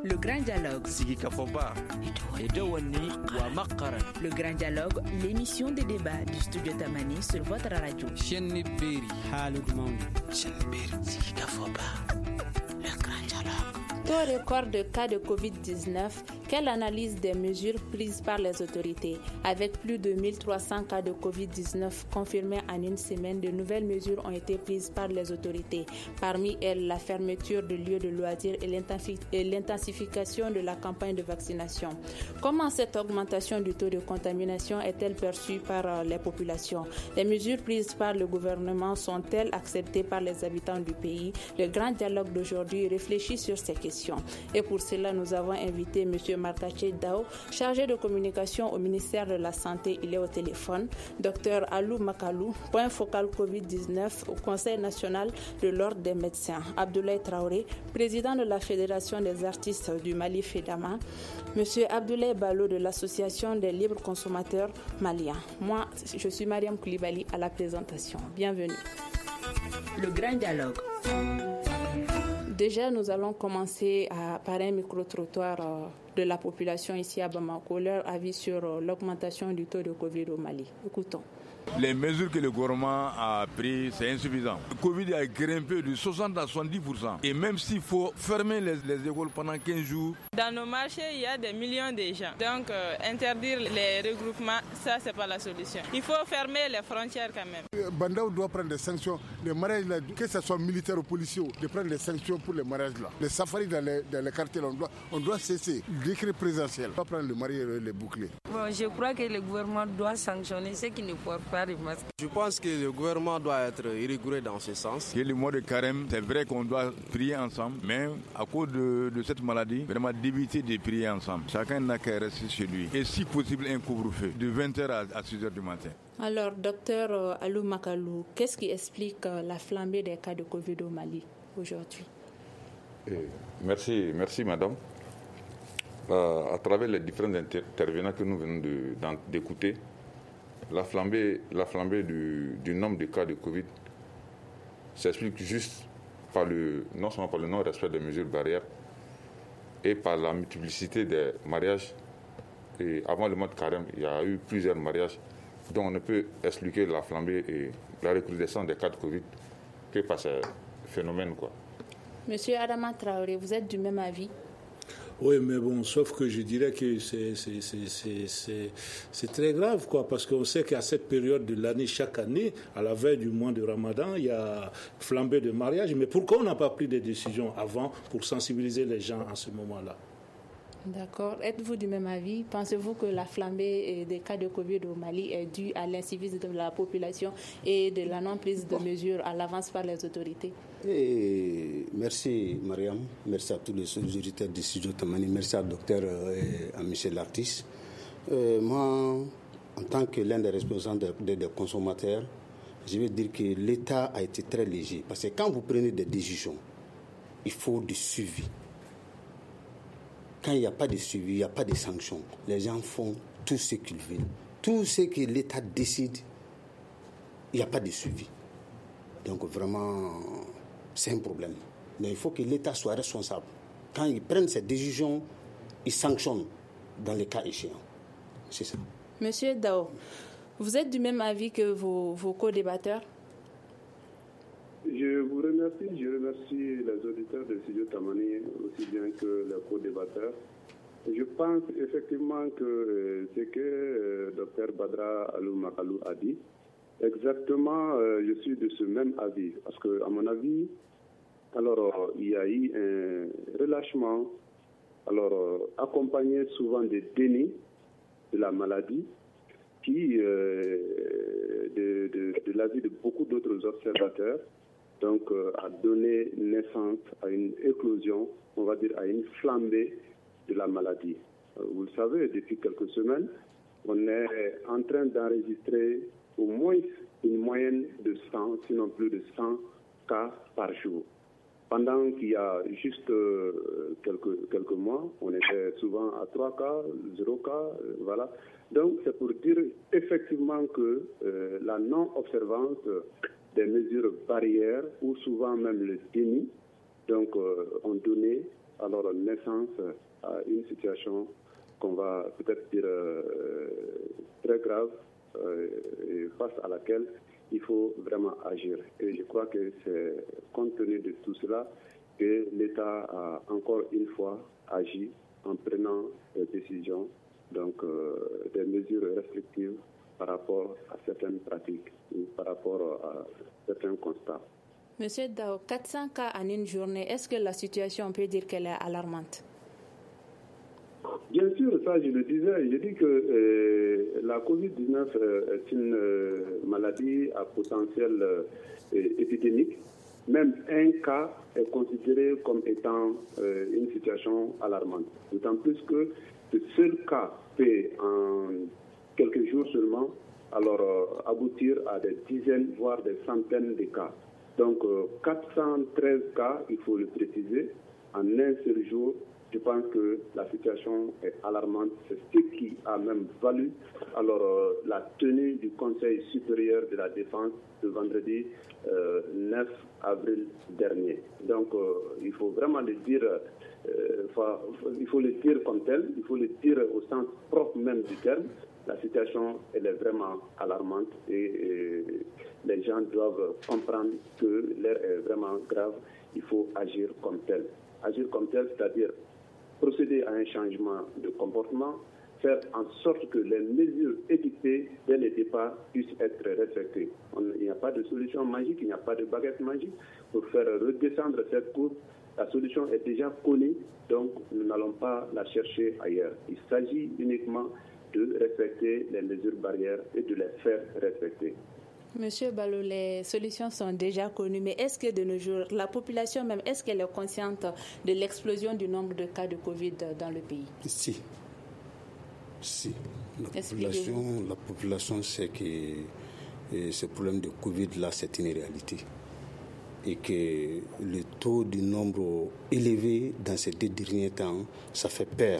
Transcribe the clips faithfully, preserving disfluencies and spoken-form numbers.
Le grand dialogue. Sigi Kafoba. Edouani wa Makaran. Le grand dialogue, l'émission de débat du studio Tamani sur votre radio. Chenni Beri. Halud Mauni. Chenni Beri. Sigi Kafoba. Le grand dialogue. Taux record de cas de covid dix-neuf, quelle analyse des mesures prises par les autorités? Avec plus de mille trois cents cas de covid dix-neuf confirmés en une semaine, de nouvelles mesures ont été prises par les autorités. Parmi elles, la fermeture de lieux de loisirs et l'intensification de la campagne de vaccination. Comment cette augmentation du taux de contamination est-elle perçue par les populations? Les mesures prises par le gouvernement sont-elles acceptées par les habitants du pays? Le grand dialogue d'aujourd'hui réfléchit sur ces questions. Et pour cela, nous avons invité M. Martaché Dao, chargé de communication au ministère de la Santé. Il est au téléphone. Docteur Alou Makalou, point focal covid dix-neuf au Conseil national de l'Ordre des médecins. Abdoulaye Traoré, président de la Fédération des artistes du Mali, FEDAMA. M. Abdoulaye Balo de l'Association des libres consommateurs maliens. Moi, je suis Mariam Koulibaly à la présentation. Bienvenue. Le grand dialogue. Déjà, nous allons commencer à, par un micro-trottoir euh, de la population ici à Bamako, leur avis sur euh, l'augmentation du taux de Covid au Mali. Écoutons. Les mesures que le gouvernement a prises, c'est insuffisant. Le Covid a grimpé de soixante à soixante-dix pour cent. Et même s'il faut fermer les, les écoles pendant quinze jours. Dans nos marchés, il y a des millions de gens. Donc, euh, interdire les regroupements, ça, c'est pas la solution. Il faut fermer les frontières quand même. Bandao doit prendre des sanctions. Les mariages, là, que ce soit militaire ou policier, de prendre des sanctions pour les mariages là. Les safaris dans les, dans les quartiers, on doit, on doit cesser. Décret présidentiel. On doit prendre le mariage et les boucler. Bon, je crois que le gouvernement doit sanctionner ceux qui ne portent pas les masques. Je pense que le gouvernement doit être rigoureux dans ce sens. Et le mois de carême, c'est vrai qu'on doit prier ensemble, mais à cause de, de cette maladie, vraiment d'éviter de prier ensemble. Chacun n'a qu'à rester chez lui. Et si possible, un couvre-feu de vingt heures à six heures du matin. Alors, docteur Alou Makalou, qu'est-ce qui explique la flambée des cas de Covid au Mali aujourd'hui? Eh, Merci, merci madame. Euh, à travers les différents intervenants que nous venons de, d'écouter, la flambée, la flambée du, du nombre de cas de Covid s'explique juste par le, non seulement par le non-respect des mesures barrières et par la multiplicité des mariages. Et avant le mois de carême, il y a eu plusieurs mariages dont on ne peut expliquer la flambée et la recrudescence des cas de Covid que par ces phénomènes, quoi. Monsieur Adama Traoré, vous êtes du même avis? Oui, mais bon, sauf que je dirais que c'est, c'est, c'est, c'est, c'est, c'est très grave, quoi, parce qu'on sait qu'à cette période de l'année, chaque année, à la veille du mois de Ramadan, il y a flambée de mariage. Mais pourquoi on n'a pas pris des décisions avant pour sensibiliser les gens à ce moment-là? D'accord. Êtes-vous du même avis? Pensez-vous que la flambée des cas de Covid au Mali est due à l'incivisme de la population et de la non-prise de mesures à l'avance par les autorités? Et merci Mariam, merci à tous les auditeurs du studio Tamani, merci à docteur et à Michel l'artiste. Euh, moi, en tant que l'un des responsables des, des consommateurs, je veux dire que l'État a été très léger. Parce que quand vous prenez des décisions, il faut du suivi. Quand il n'y a pas de suivi, il n'y a pas de sanctions. Les gens font tout ce qu'ils veulent. Tout ce que l'État décide, il n'y a pas de suivi. Donc vraiment, c'est un problème. Mais il faut que l'État soit responsable. Quand ils prennent ces décisions, ils sanctionnent dans les cas échéants. C'est ça. Monsieur Dao, vous êtes du même avis que vos, vos co-débatteurs? Je vous remercie, je remercie les auditeurs de Studio Tamani aussi bien que les co-débatteurs. Je pense effectivement que euh, ce que euh, docteur Badra Alou Makalou a dit, exactement, euh, je suis de ce même avis. Parce que, à mon avis, alors euh, il y a eu un relâchement, alors euh, accompagné souvent de déni de la maladie, qui, euh, de, de, de l'avis de beaucoup d'autres observateurs, donc euh, a donné naissance à une éclosion, on va dire à une flambée de la maladie. Euh, vous le savez, depuis quelques semaines, on est en train d'enregistrer au moins une moyenne de cent, sinon plus de cent cas par jour. Pendant qu'il y a juste euh, quelques, quelques mois, on était souvent à trois cas, zéro cas, euh, voilà. Donc c'est pour dire effectivement que euh, la non-observance des mesures barrières ou souvent même le déni, donc euh, ont donné alors naissance à une situation qu'on va peut-être dire euh, très grave euh, et face à laquelle il faut vraiment agir. Et je crois que c'est compte tenu de tout cela que l'État a encore une fois agi en prenant des décisions, donc euh, des mesures restrictives par rapport à certaines pratiques ou par rapport à certains constats. Monsieur Dao, quatre cents cas en une journée, est-ce que la situation, on peut dire qu'elle est alarmante? Bien sûr, ça je le disais, je dis que euh, la covid dix-neuf euh, est une euh, maladie à potentiel euh, épidémique. Même un cas est considéré comme étant euh, une situation alarmante. D'autant plus que ce seul cas peut, en quelques jours seulement, alors euh, aboutir à des dizaines, voire des centaines de cas. Donc, euh, quatre cent treize cas, il faut le préciser, en un seul jour. Je pense que la situation est alarmante. C'est ce qui a même valu alors, euh, la tenue du Conseil supérieur de la défense le vendredi euh, neuf avril dernier. Donc, euh, il faut vraiment le dire, euh, faut, il faut le dire comme tel, il faut le dire au sens propre même du terme. La situation, elle est vraiment alarmante et, et les gens doivent comprendre que l'air est vraiment grave. Il faut agir comme tel. Agir comme tel, c'est-à-dire procéder à un changement de comportement, faire en sorte que les mesures édictées dès le départ puissent être respectées. On, il n'y a pas de solution magique, il n'y a pas de baguette magique pour faire redescendre cette courbe. La solution est déjà connue, donc nous n'allons pas la chercher ailleurs. Il s'agit uniquement de respecter les mesures barrières et de les faire respecter. Monsieur Balo, les solutions sont déjà connues, mais est-ce que de nos jours, la population même, est-ce qu'elle est consciente de l'explosion du nombre de cas de Covid dans le pays? Si. Si. La population, la population sait que et ce problème de Covid-là, c'est une réalité. Et que le taux du nombre élevé dans ces deux derniers temps, ça fait peur.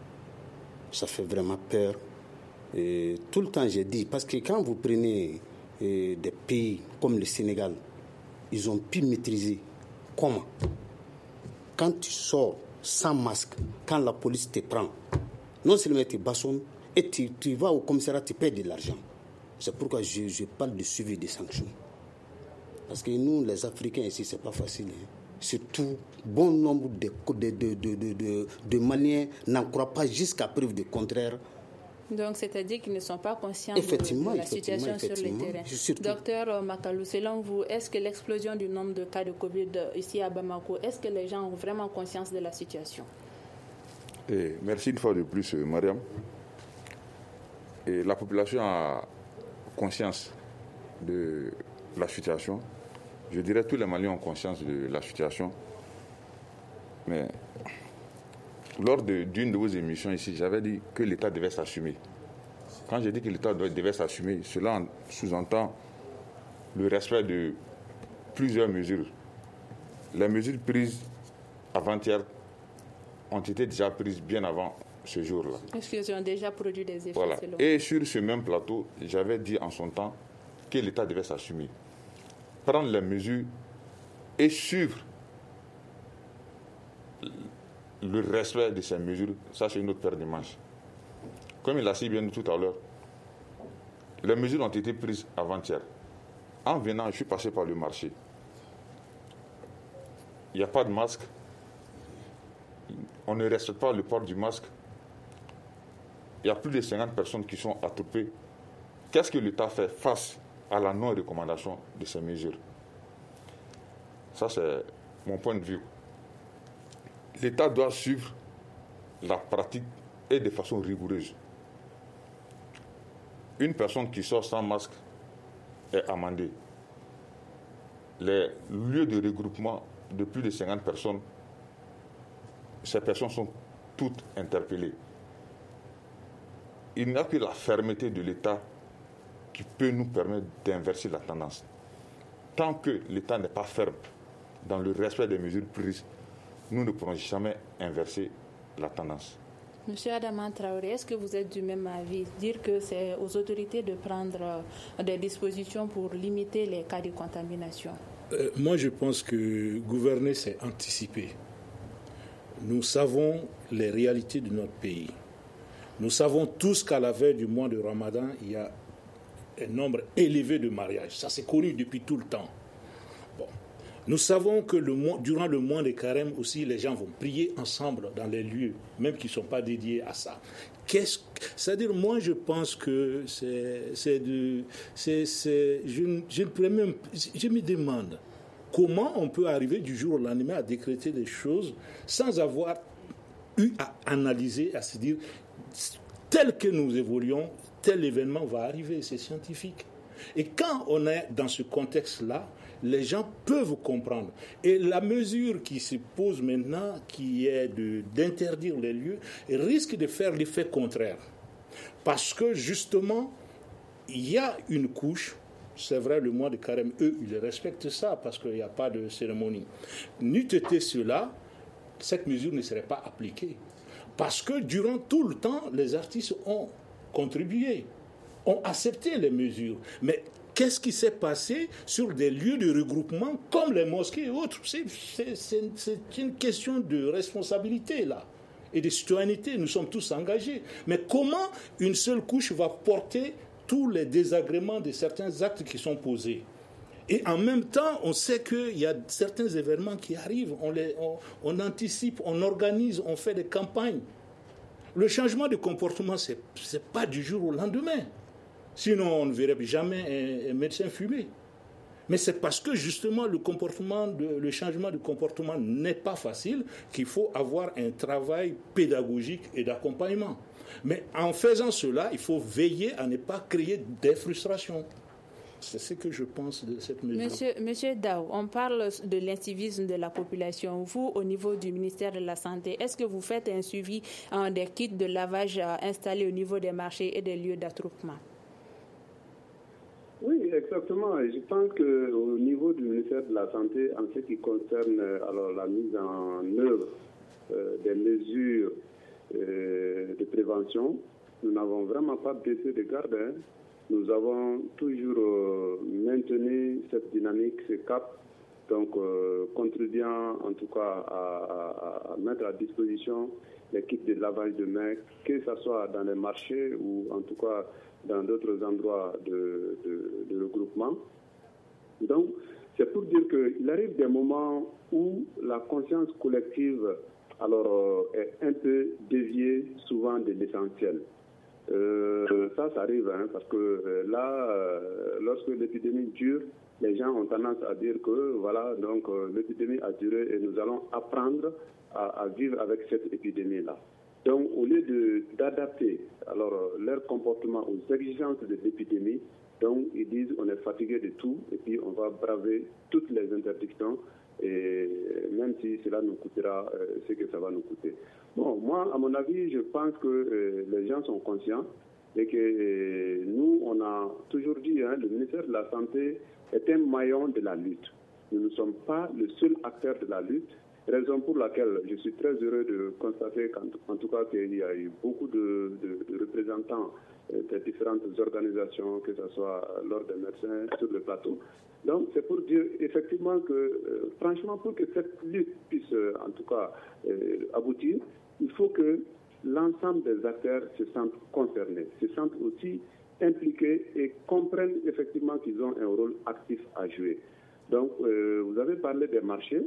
Ça fait vraiment peur. Et tout le temps, j'ai dit, parce que quand vous prenez et des pays comme le Sénégal, ils ont pu maîtriser. Comment? Quand tu sors sans masque, quand la police te prend, non seulement tu bastonnes, et tu, tu vas au commissariat, tu payes de l'argent. C'est pourquoi je, je parle de suivi des sanctions. Parce que nous, les Africains ici, c'est pas facile. Hein. Surtout, bon nombre de, de, de, de, de, de, de Maliens n'en croient pas jusqu'à preuve du contraire. Donc, c'est-à-dire qu'ils ne sont pas conscients de, de la situation sur le terrain. Surtout. Docteur Makalou, selon vous, est-ce que l'explosion du nombre de cas de Covid ici à Bamako, est-ce que les gens ont vraiment conscience de la situation? Et merci une fois de plus, Mariam. Et la population a conscience de la situation. Je dirais que tous les Maliens ont conscience de la situation. Mais lors de, d'une de vos émissions ici, j'avais dit que l'État devait s'assumer. Quand j'ai dit que l'État devait s'assumer, cela sous-entend le respect de plusieurs mesures. Les mesures prises avant-hier ont été déjà prises bien avant ce jour-là. Est-ce qu'ils ont déjà produit des effets? Voilà. Et sur ce même plateau, j'avais dit en son temps que l'État devait s'assumer, prendre les mesures et suivre le respect de ces mesures. Ça, c'est une autre paire de manches. Comme il a si bien dit tout à l'heure, les mesures ont été prises avant-hier. En venant, je suis passé par le marché. Il n'y a pas de masque. On ne respecte pas le port du masque. Il y a plus de cinquante personnes qui sont attroupées. Qu'est-ce que l'État fait face à la non-recommandation de ces mesures? Ça, c'est mon point de vue. L'État doit suivre la pratique et de façon rigoureuse. Une personne qui sort sans masque est amendée. Les lieux de regroupement de plus de cinquante personnes, ces personnes sont toutes interpellées. Il n'y a que la fermeté de l'État qui peut nous permettre d'inverser la tendance. Tant que l'État n'est pas ferme dans le respect des mesures prises, nous ne pourrons jamais inverser la tendance. Monsieur Adama Traoré, est-ce que vous êtes du même avis? Dire que c'est aux autorités de prendre des dispositions pour limiter les cas de contamination? euh, Moi, je pense que gouverner, c'est anticiper. nous savons les réalités de notre pays. Nous savons tous qu'à la veille du mois de Ramadan, il y a un nombre élevé de mariages. Ça, c'est connu depuis tout le temps. Bon. Nous savons que le mois, durant le mois de carême aussi, les gens vont prier ensemble dans les lieux, même qui ne sont pas dédiés à ça. Qu'est-ce, c'est-à-dire, moi, je pense que c'est, c'est de, c'est, c'est, je, je, même, je me demande comment on peut arriver du jour au lendemain à décréter des choses sans avoir eu à analyser, à se dire, tel que nous évoluons, tel événement va arriver, c'est scientifique. Et quand on est dans ce contexte-là, les gens peuvent comprendre. Et la mesure qui se pose maintenant, qui est de, d'interdire les lieux, risque de faire l'effet contraire. Parce que justement, il y a une couche, c'est vrai, le mois de carême, eux, ils respectent ça parce qu'il n'y a pas de cérémonie. N'eût été cela, cette mesure ne serait pas appliquée. Parce que durant tout le temps, les artistes ont contribué, ont accepté les mesures. Mais qu'est-ce qui s'est passé sur des lieux de regroupement comme les mosquées et autres ? C'est, c'est, c'est, c'est une question de responsabilité, là, et de citoyenneté. Nous sommes tous engagés. Mais comment une seule couche va porter tous les désagréments de certains actes qui sont posés ? Et en même temps, on sait qu'il y a certains événements qui arrivent, on, les, on, on anticipe, on organise, on fait des campagnes. Le changement de comportement, ce n'est pas du jour au lendemain. Sinon, on ne verrait jamais un, un médecin fumer. Mais c'est parce que justement le, comportement de, le changement de comportement n'est pas facile qu'il faut avoir un travail pédagogique et d'accompagnement. Mais en faisant cela, il faut veiller à ne pas créer des frustrations. C'est ce que je pense de cette mesure. Monsieur, Monsieur Daou, on parle de l'incivisme de la population. Vous, au niveau du ministère de la Santé, est-ce que vous faites un suivi hein, des kits de lavage euh, installés au niveau des marchés et des lieux d'attroupement ? Oui, exactement. Je pense qu'au niveau du ministère de la Santé, en ce qui concerne alors, la mise en œuvre euh, des mesures euh, de prévention, nous n'avons vraiment pas baissé de garde. Hein. Nous avons toujours euh, maintenu cette dynamique, ce cap, donc euh, contribuant en tout cas à, à, à mettre à disposition les kits de lavage de mains, que ce soit dans les marchés ou en tout cas dans d'autres endroits de, de, de regroupement. Donc, c'est pour dire qu'il arrive des moments où la conscience collective alors, euh, est un peu déviée souvent de l'essentiel. Euh, ça, ça arrive, hein, parce que euh, là, euh, lorsque l'épidémie dure, les gens ont tendance à dire que voilà, donc euh, l'épidémie a duré et nous allons apprendre à, à vivre avec cette épidémie-là. Donc, au lieu de, d'adapter alors euh, leur comportement aux exigences de l'épidémie, donc ils disent on est fatigué de tout et puis on va braver toutes les interdictions, et même si cela nous coûtera euh, ce que ça va nous coûter. Bon, moi, à mon avis, je pense que euh, les gens sont conscients et que euh, nous, on a toujours dit, hein, le ministère de la Santé est un maillon de la lutte. Nous ne sommes pas le seul acteur de la lutte, raison pour laquelle je suis très heureux de constater qu'en en tout cas qu'il y a eu beaucoup de, de, de représentants euh, des différentes organisations, que ce soit l'ordre des médecins sur le plateau. Donc, c'est pour dire effectivement que, euh, franchement, pour que cette lutte puisse, euh, en tout cas, euh, aboutir, il faut que l'ensemble des acteurs se sentent concernés, se sentent aussi impliqués et comprennent effectivement qu'ils ont un rôle actif à jouer. Donc, euh, vous avez parlé des marchés.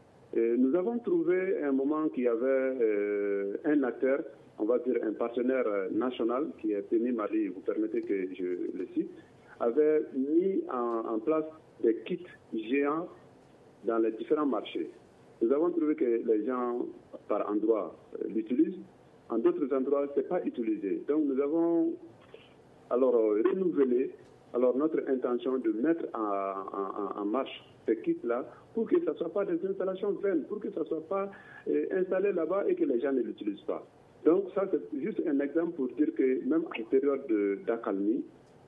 Et nous avons trouvé un moment qu'il y avait euh, un acteur, on va dire un partenaire national, qui est P M I Mali, vous permettez que je le cite, avait mis en, en place des kits géants dans les différents marchés. Nous avons trouvé que les gens, par endroits, euh, l'utilisent. En d'autres endroits, ce n'est pas utilisé. Donc, nous avons alors euh, renouvelé alors, notre intention de mettre en, en, en marche ces kits-là pour que ce ne soit pas des installations vaines, pour que ce ne soit pas euh, installé là-bas et que les gens ne l'utilisent pas. Donc, ça, c'est juste un exemple pour dire que même en période de, d'accalmie,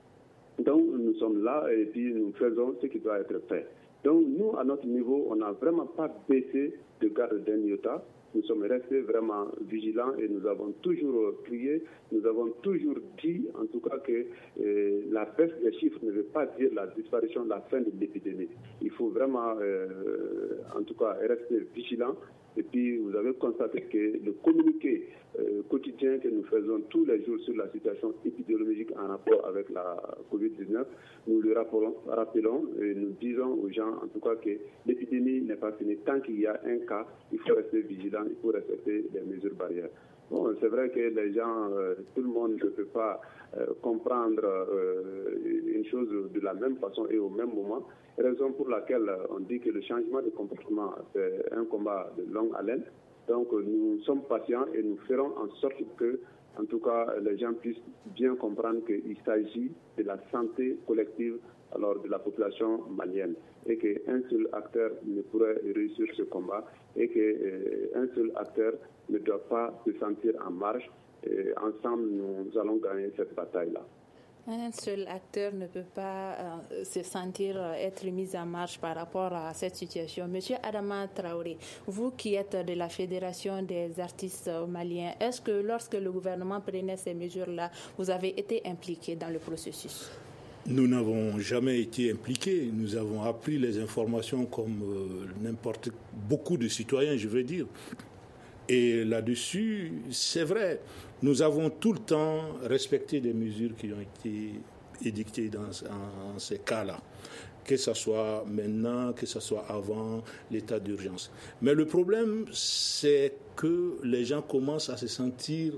donc, nous sommes là et puis nous faisons ce qui doit être fait. Donc, nous, à notre niveau, on n'a vraiment pas baissé de garde d'un iota. Nous sommes restés vraiment vigilants et nous avons toujours prié, nous avons toujours dit, en tout cas, que euh, la baisse des chiffres ne veut pas dire la disparition, la fin de l'épidémie. Il faut vraiment, euh, en tout cas, rester vigilant Et puis, vous avez constaté que le communiqué euh, quotidien que nous faisons tous les jours sur la situation épidémiologique en rapport avec la covid dix-neuf, nous le rappelons, rappelons et nous disons aux gens, en tout cas, que l'épidémie n'est pas finie. Tant qu'il y a un cas, il faut rester vigilant, il faut respecter les mesures barrières. Bon, c'est vrai que les gens, euh, tout le monde ne peut pas euh, comprendre euh, une chose de la même façon et au même moment. Raison pour laquelle on dit que le changement de comportement, c'est un combat de longue haleine. Donc nous sommes patients et nous ferons en sorte que, en tout cas, les gens puissent bien comprendre qu'il s'agit de la santé collective alors de la population malienne et qu'un seul acteur ne pourrait réussir ce combat et qu'un euh, seul acteur ne doit pas se sentir en marge. Et ensemble, nous allons gagner cette bataille-là. Un seul acteur ne peut pas euh, se sentir euh, être mis en marche par rapport à cette situation. Monsieur Adama Traoré, vous qui êtes de la Fédération des artistes maliens, est-ce que lorsque le gouvernement prenait ces mesures-là, vous avez été impliqué dans le processus? Nous n'avons jamais été impliqués. Nous avons appris les informations comme euh, n'importe beaucoup de citoyens, je veux dire. Et là-dessus, c'est vrai, nous avons tout le temps respecté des mesures qui ont été édictées dans en, en ces cas-là, que ce soit maintenant, que ce soit avant l'état d'urgence. Mais le problème, c'est que les gens commencent à se sentir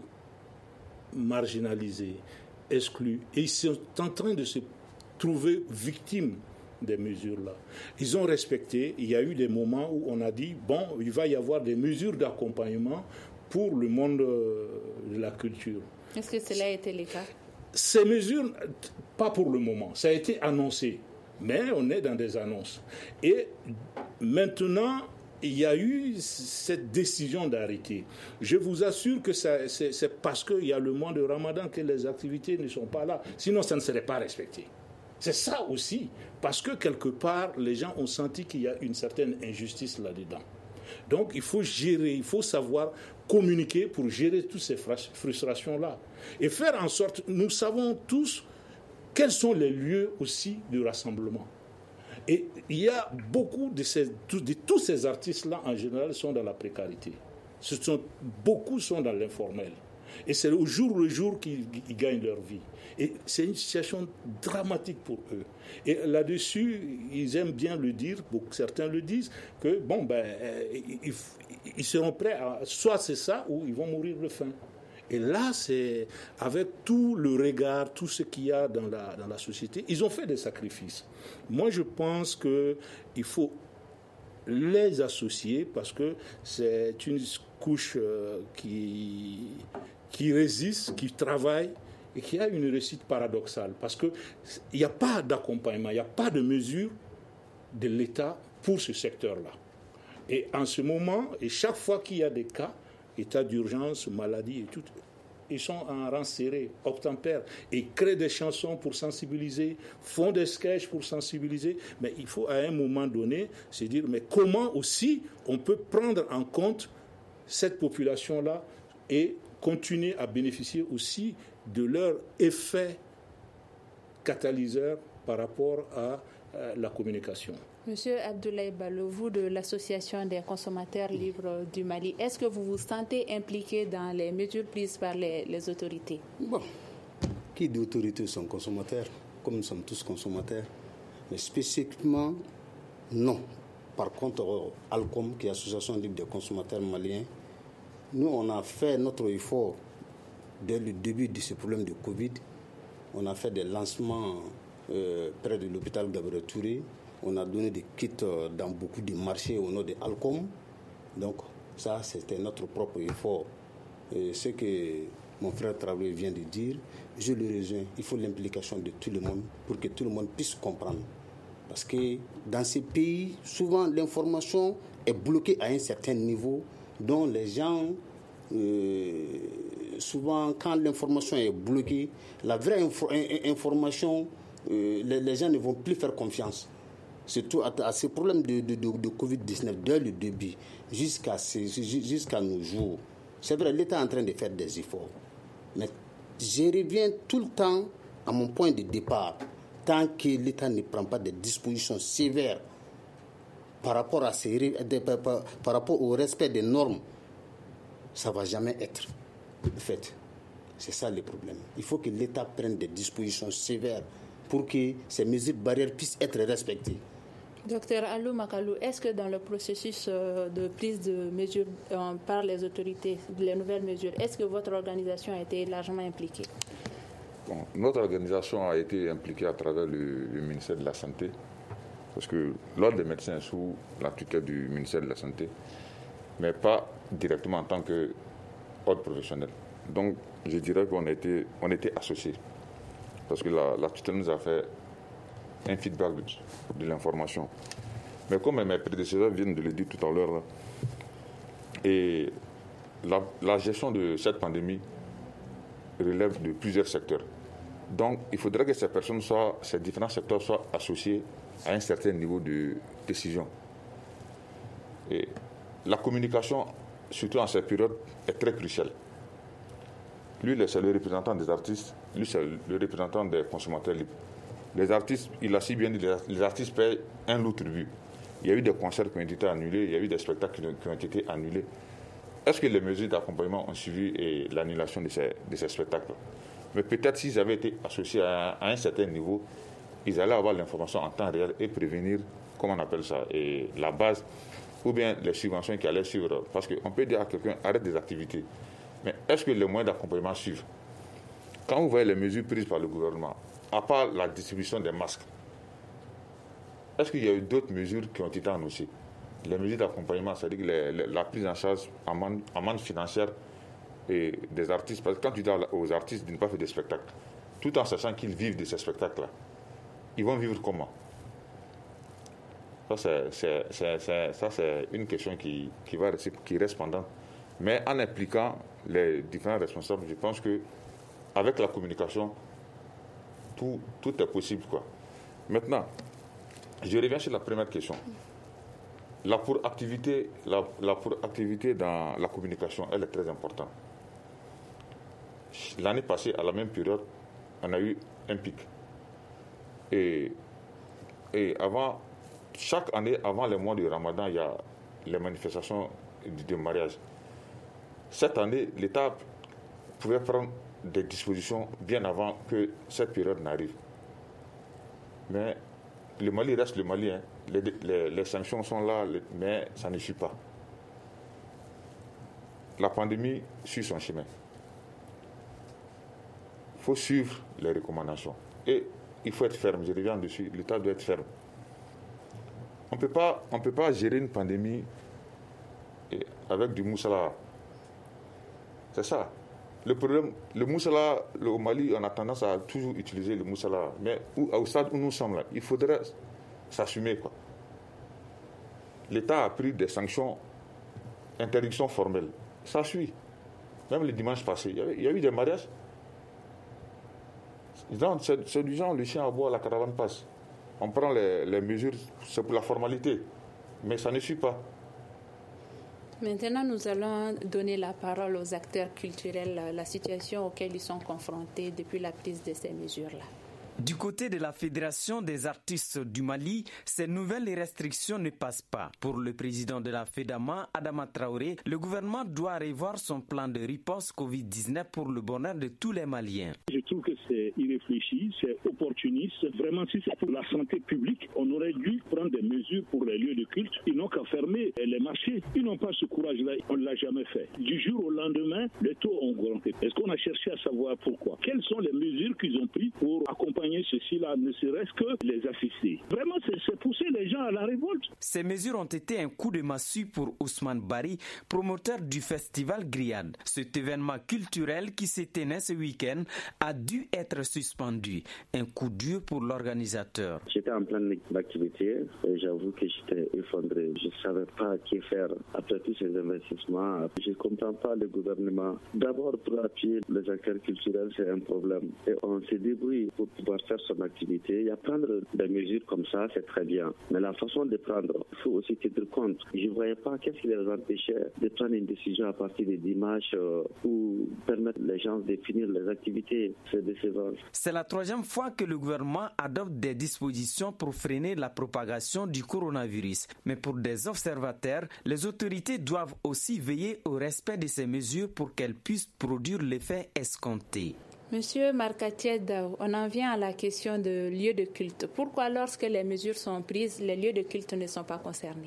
marginalisés, exclus, et ils sont en train de se trouver victimes des mesures-là. Ils ont respecté, il y a eu des moments où on a dit, bon, il va y avoir des mesures d'accompagnement pour le monde de la culture. Est-ce que cela a été le cas? Ces mesures, pas pour le moment, ça a été annoncé, mais on est dans des annonces. Et maintenant, il y a eu cette décision d'arrêter. Je vous assure que ça, c'est, c'est parce qu'il y a le mois de Ramadan que les activités ne sont pas là, sinon ça ne serait pas respecté. C'est ça aussi, parce que quelque part, les gens ont senti qu'il y a une certaine injustice là-dedans. Donc, il faut gérer, il faut savoir communiquer pour gérer toutes ces frustrations-là. Et faire en sorte, nous savons tous quels sont les lieux aussi de rassemblement. Et il y a beaucoup de, ces, de tous ces artistes-là, en général, sont dans la précarité. Ce sont, beaucoup sont dans l'informel. Et c'est au jour le jour qu'ils, qu'ils gagnent leur vie. Et c'est une situation dramatique pour eux. Et là-dessus, ils aiment bien le dire, certains le disent, que bon, ben, ils, ils seront prêts à, soit c'est ça, ou ils vont mourir de faim. Et là, c'est avec tout le regard, tout ce qu'il y a dans la, dans la société, ils ont fait des sacrifices. Moi, je pense qu'il faut les associer parce que c'est une couche euh, qui, qui résiste, qui travaille, et qui a une réussite paradoxale, parce qu'il n'y a pas d'accompagnement, il n'y a pas de mesure de l'État pour ce secteur-là. Et en ce moment, et chaque fois qu'il y a des cas, état d'urgence, maladie et tout, ils sont en rang serré, obtempèrent, et créent des chansons pour sensibiliser, font des sketchs pour sensibiliser, mais il faut à un moment donné se dire, mais comment aussi on peut prendre en compte cette population-là et continuer à bénéficier aussi de leur effet catalyseur par rapport à euh, la communication. Monsieur Abdoulaye Ballo, vous de l'Association des consommateurs libres du Mali, est-ce que vous vous sentez impliqué dans les mesures prises par les, les autorités? Bon, qui dit autorités sont consommateurs, comme nous sommes tous consommateurs, mais spécifiquement, non. Par contre, Alcom, qui est l'Association libre des consommateurs maliens, nous, on a fait notre effort dès le début de ce problème de Covid. On a fait des lancements euh, près de l'hôpital Gabriel Touré. On a donné des kits euh, dans beaucoup de marchés au nom de Alcom. Donc, ça, c'était notre propre effort. Et ce que mon frère Traoré vient de dire, je le rejoins. Il faut l'implication de tout le monde pour que tout le monde puisse comprendre. Parce que dans ces pays, souvent, l'information est bloquée à un certain niveau dont les gens... Euh, souvent, quand l'information est bloquée, la vraie info- information, euh, les, les gens ne vont plus faire confiance. Surtout à, à ces problèmes de, de, de, de covid dix-neuf, dès le début, jusqu'à, ces, jusqu'à nos jours. C'est vrai, l'État est en train de faire des efforts. Mais je reviens tout le temps à mon point de départ. Tant que l'État ne prend pas des dispositions sévères par rapport, à ces, par, par, par rapport au respect des normes, ça ne va jamais être fait. C'est ça le problème. Il faut que l'État prenne des dispositions sévères pour que ces mesures barrières puissent être respectées. Docteur Alou Makalou, est-ce que dans le processus de prise de mesures par les autorités, les nouvelles mesures, est-ce que votre organisation a été largement impliquée? Bon, notre organisation a été impliquée à travers le, le ministère de la Santé, parce que l'ordre des médecins est sous la tutelle du ministère de la Santé, mais pas directement en tant qu'ordre professionnel. Donc, je dirais qu'on était, on était associés, parce que la, la tutelle nous a fait un feedback de, de l'information. Mais comme mes prédécesseurs viennent de le dire tout à l'heure, et la, la gestion de cette pandémie relève de plusieurs secteurs. Donc, il faudrait que ces personnes soient, ces différents secteurs soient associés à un certain niveau de décision. Et la communication, surtout en cette période, est très cruciale. Lui, c'est le représentant des artistes, lui, c'est le représentant des consommateurs libres. Les artistes, il a si bien dit, les artistes payent un lot tribut. Il y a eu des concerts qui ont été annulés, il y a eu des spectacles qui ont été annulés. Est-ce que les mesures d'accompagnement ont suivi et l'annulation de ces, de ces spectacles? Mais peut-être s'ils avaient été associés à, à un certain niveau, ils allaient avoir l'information en temps réel et prévenir, comment on appelle ça, et la base, ou bien les subventions qui allaient suivre. Parce qu'on peut dire à quelqu'un, arrête des activités. Mais est-ce que les moyens d'accompagnement suivent? Quand vous voyez les mesures prises par le gouvernement, à part la distribution des masques, est-ce qu'il y a eu d'autres mesures qui ont été annoncées? Les mesures d'accompagnement, c'est-à-dire que les, les, la prise en charge en manne, en manne financière et des artistes. Parce que quand tu dis aux artistes de ne pas faire des spectacles, tout en sachant qu'ils vivent de ces spectacles-là, ils vont vivre comment? Ça, c'est, c'est, c'est, c'est, ça, c'est une question qui, qui, va rester, qui reste pendante. Mais en impliquant les différents responsables, je pense qu'avec la communication, tout, tout est possible, quoi. Maintenant, je reviens sur la première question. La proactivité, la, la proactivité dans la communication, elle est très importante. L'année passée, à la même période, on a eu un pic. Et, et avant, chaque année, avant les mois du Ramadan, il y a les manifestations de, de mariage. Cette année, l'État pouvait prendre des dispositions bien avant que cette période n'arrive. Mais le Mali reste le Mali. Hein. Les, les, les sanctions sont là, les, mais ça ne suit pas. La pandémie suit son chemin. Il faut suivre les recommandations. Et il faut être ferme. Je reviens dessus. L'État doit être ferme. On peut pas, on peut pas gérer une pandémie avec du moussala. C'est ça. Le problème, le moussala, au Mali, on a tendance à toujours utiliser le moussala. Mais où, au stade où nous sommes là, il faudrait s'assumer, quoi. L'État a pris des sanctions, interdictions formelles. Ça suit. Même le dimanche passé, il y, avait, il y a eu des mariages. C'est, c'est du genre, le chien à boire, la caravane passe. On prend les, les mesures, c'est pour la formalité. Mais ça ne suit pas. Maintenant, nous allons donner la parole aux acteurs culturels, la situation auxquelles ils sont confrontés depuis la prise de ces mesures-là. Du côté de la Fédération des artistes du Mali, ces nouvelles restrictions ne passent pas. Pour le président de la FEDAMA, Adama Traoré, le gouvernement doit revoir son plan de riposte covid dix-neuf pour le bonheur de tous les Maliens. Je trouve que c'est irréfléchi, c'est opportuniste. Vraiment, si c'est pour la santé publique, on aurait dû prendre des mesures pour les lieux de culte. Ils n'ont qu'à fermer les marchés. Ils n'ont pas ce courage-là, on ne l'a jamais fait. Du jour au lendemain, les taux ont augmenté. Est-ce qu'on a cherché à savoir pourquoi? Quelles sont les mesures qu'ils ont prises pour accompagner ceci-là, ne serait-ce que les assister? Vraiment, c'est, c'est pousser les gens à la révolte. Ces mesures ont été un coup de massue pour Ousmane Bari, promoteur du festival Griade. Cet événement culturel qui s'est tenu ce week-end a dû être suspendu. Un coup dur pour l'organisateur. J'étais en pleine activité et j'avoue que j'étais effondré. Je ne savais pas quoi faire après tous ces investissements. Je ne comprends pas le gouvernement. D'abord, pour appuyer les acteurs culturels, c'est un problème. Et on se débrouille pour pouvoir pouvoir faire son activité. Il y a prendre des mesures comme ça, c'est très bien. Mais la façon de prendre, il faut aussi tenir compte. Je ne voyais pas qu'est-ce qui les empêchait de prendre une décision à partir des dimanches euh, ou permettre les gens de finir les activités. C'est décevant. C'est la troisième fois que le gouvernement adopte des dispositions pour freiner la propagation du coronavirus. Mais pour des observateurs, les autorités doivent aussi veiller au respect de ces mesures pour qu'elles puissent produire l'effet escompté. Monsieur Markatié Daw, on en vient à la question de lieux de culte. Pourquoi lorsque les mesures sont prises, les lieux de culte ne sont pas concernés?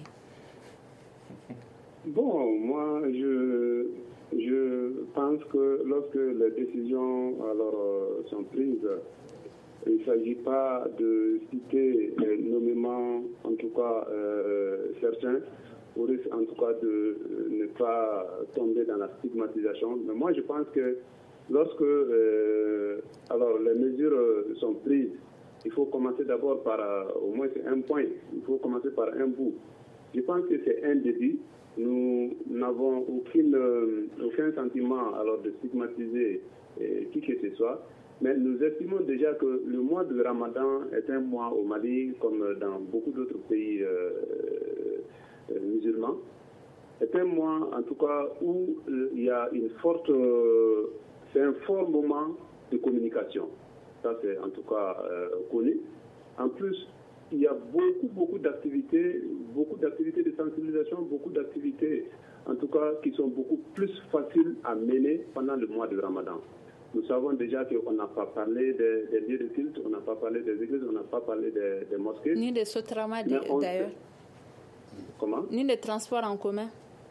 Bon, moi, je, je pense que lorsque les décisions alors, euh, sont prises, il ne s'agit pas de citer euh, nommément, en tout cas, euh, certains, au risque en tout cas de euh, ne pas tomber dans la stigmatisation. Mais moi, je pense que lorsque euh, alors, les mesures euh, sont prises, il faut commencer d'abord par euh, au moins un point, il faut commencer par un bout. Je pense que c'est un début. Nous n'avons aucune, euh, aucun sentiment alors, de stigmatiser euh, qui que ce soit. Mais nous estimons déjà que le mois de Ramadan est un mois au Mali, comme dans beaucoup d'autres pays euh, euh, musulmans. C'est un mois, en tout cas, où euh, il y a une forte... Euh, c'est un fort moment de communication. Ça, c'est en tout cas euh, connu. En plus, il y a beaucoup, beaucoup d'activités, beaucoup d'activités de sensibilisation, beaucoup d'activités, en tout cas, qui sont beaucoup plus faciles à mener pendant le mois de Ramadan. Nous savons déjà qu'on n'a pas parlé des, des lieux de culte, on n'a pas parlé des églises, on n'a pas parlé des, des mosquées. Ni des sotramas d'ailleurs. Comment? Ni des transports en commun.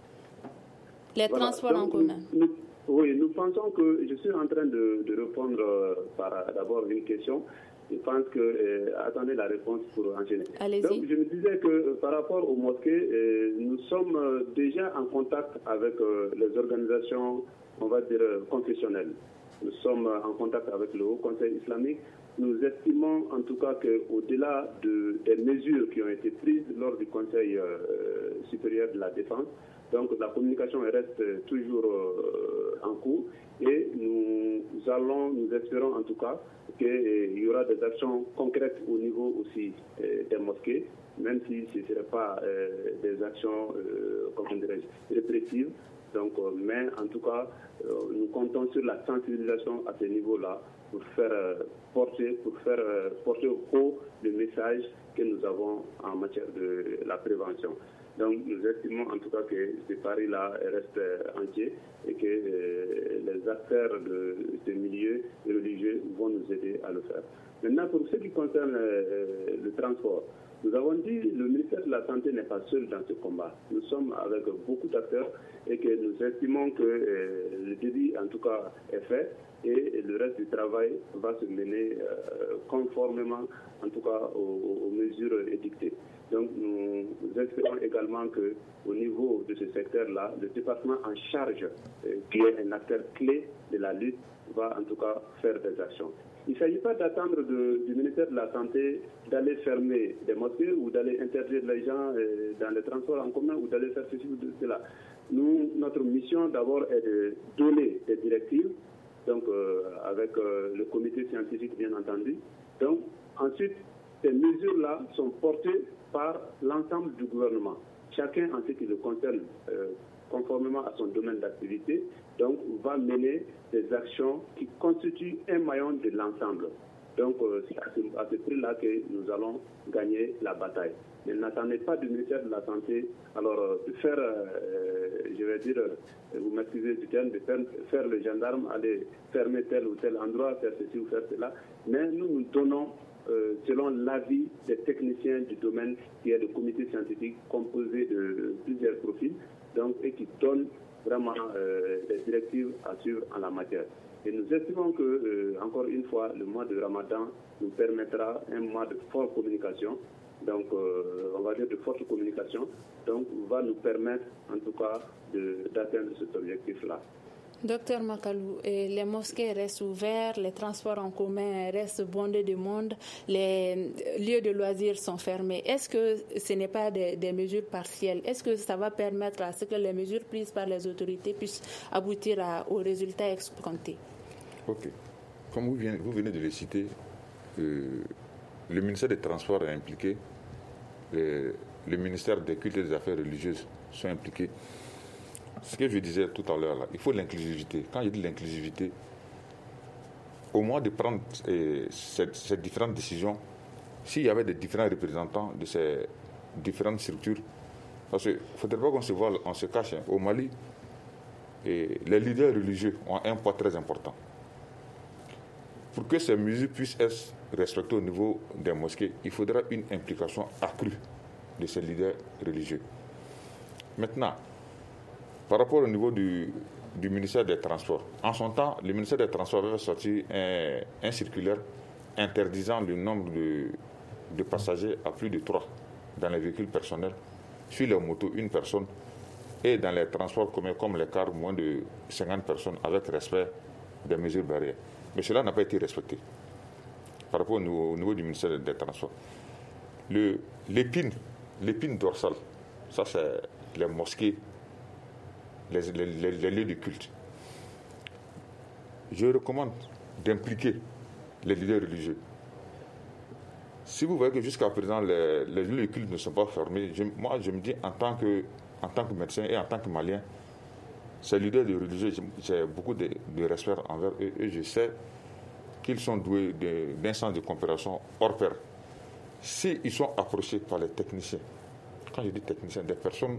Les voilà. transports Donc, en commun. Nous, oui, nous pensons que je suis en train de, de répondre euh, par d'abord une question. Je pense que, euh, attendez la réponse pour enchaîner. Allez-y. Donc, je me disais que euh, par rapport aux mosquées, euh, nous sommes euh, déjà en contact avec euh, les organisations, on va dire, euh, confessionnelles. Nous sommes en contact avec le Haut Conseil islamique. Nous estimons en tout cas qu'au-delà de, des mesures qui ont été prises lors du Conseil euh, supérieur de la défense, donc la communication reste toujours euh, en cours et nous allons, nous espérons en tout cas qu'il euh, y aura des actions concrètes au niveau aussi euh, des mosquées, même si ce ne seraient pas euh, des actions, euh, comment dirais-je, répressives. Donc, euh, mais en tout cas, euh, nous comptons sur la sensibilisation à ce niveau-là pour faire euh, porter, pour faire euh, porter au haut le message que nous avons en matière de la prévention. Donc, nous estimons en tout cas que ce pari-là reste euh, entier et que euh, les acteurs de ce milieu religieux vont nous aider à le faire. Maintenant, pour ce qui concerne euh, le transport, nous avons dit que le ministère de la Santé n'est pas seul dans ce combat. Nous sommes avec beaucoup d'acteurs et que nous estimons que euh, le début, en tout cas, est fait et le reste du travail va se mener euh, conformément, en tout cas, aux, aux mesures édictées. Donc, nous, nous espérons également qu'au niveau de ce secteur-là, le département en charge, euh, qui est un acteur clé de la lutte, va en tout cas faire des actions. Il ne s'agit pas d'attendre de, du ministère de la Santé d'aller fermer des mosquées ou d'aller interdire les gens euh, dans les transports en commun ou d'aller faire ceci ou cela. Nous, notre mission d'abord est de donner des directives, donc euh, avec euh, le comité scientifique bien entendu. Donc ensuite, ces mesures-là sont portées par l'ensemble du gouvernement. Chacun en ce qui le concerne, euh, conformément à son domaine d'activité, donc va mener des actions qui constituent un maillon de l'ensemble. Donc euh, c'est à ce, à ce prix-là que nous allons gagner la bataille. Mais n'attendez pas du ministère de la Santé alors euh, de faire, euh, je vais dire, euh, vous m'excusez du terme, de faire, faire le gendarme, aller fermer tel ou tel endroit, faire ceci ou faire cela. Mais nous nous donnons, euh, selon l'avis des techniciens du domaine, qui est le comité scientifique composé de plusieurs profils, donc, et qui donne vraiment euh, des directives à suivre en la matière. Et nous estimons que, euh, encore une fois, le mois de Ramadan nous permettra un mois de forte communication, donc euh, on va dire de forte communication, donc va nous permettre en tout cas de, d'atteindre cet objectif-là. Docteur Makalou, les mosquées restent ouvertes, les transports en commun restent bondés de monde, les lieux de loisirs sont fermés. Est-ce que ce n'est pas des, des mesures partielles? Est-ce que ça va permettre à ce que les mesures prises par les autorités puissent aboutir à, aux résultats escomptés? Ok. Comme vous venez, vous venez de le citer, euh, le ministère des Transports est impliqué, le, le ministère des Cultes et des Affaires religieuses sont impliqués. Ce que je disais tout à l'heure, là, il faut de l'inclusivité. Quand je dis l'inclusivité, au moins de prendre euh, cette, cette différentes décisions, s'il y avait des différents représentants de ces différentes structures, parce qu'il ne faudrait pas qu'on se voit, on se cache. Hein. Au Mali, et les leaders religieux ont un poids très important. Pour que ces mesures puissent être respectées au niveau des mosquées, il faudra une implication accrue de ces leaders religieux. Maintenant, par rapport au niveau du, du ministère des Transports, en son temps, le ministère des Transports avait sorti un, un circulaire interdisant le nombre de, de passagers à plus de trois dans les véhicules personnels, sur les motos, une personne, et dans les transports communs comme les cars, moins de cinquante personnes, avec respect des mesures barrières. Mais cela n'a pas été respecté par rapport au niveau, au niveau du ministère des Transports. Le, l'épine, l'épine dorsale, ça c'est les mosquées, les, les, les, les lieux de culte. Je recommande d'impliquer les leaders religieux. Si vous voyez que jusqu'à présent les, les lieux de culte ne sont pas fermés, je, moi je me dis en tant que, en tant que médecin et en tant que Malien, ces leaders de religieux, j'ai beaucoup de, de respect envers eux et je sais qu'ils sont doués de, d'un sens de compréhension hors pair. S'ils sont approchés par les techniciens, quand je dis techniciens, des personnes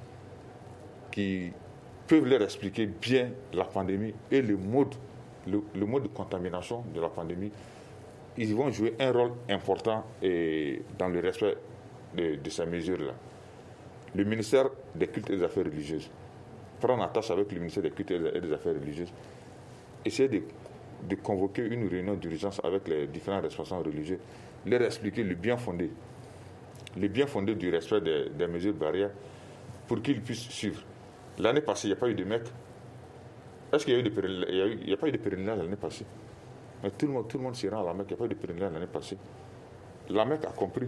qui peuvent leur expliquer bien la pandémie et le mode, le, le mode de contamination de la pandémie, ils vont jouer un rôle important et dans le respect de, de ces mesures-là. Le ministère des Cultes et des Affaires religieuses prend attache avec le ministère des Cultes et des Affaires religieuses, essayer de, de convoquer une réunion d'urgence avec les différents responsables religieux, leur expliquer le bien fondé, le bien fondé du respect des, des mesures barrières pour qu'ils puissent suivre. L'année passée, il n'y a pas eu de Mecque. Est-ce qu'il y a eu des pèlerinages? Il n'y a pas eu de pèlerinage l'année passée. Mais tout le monde, tout le monde s'y rend à la Mecque. Il n'y a pas eu de pèlerinage l'année passée. La Mecque a compris.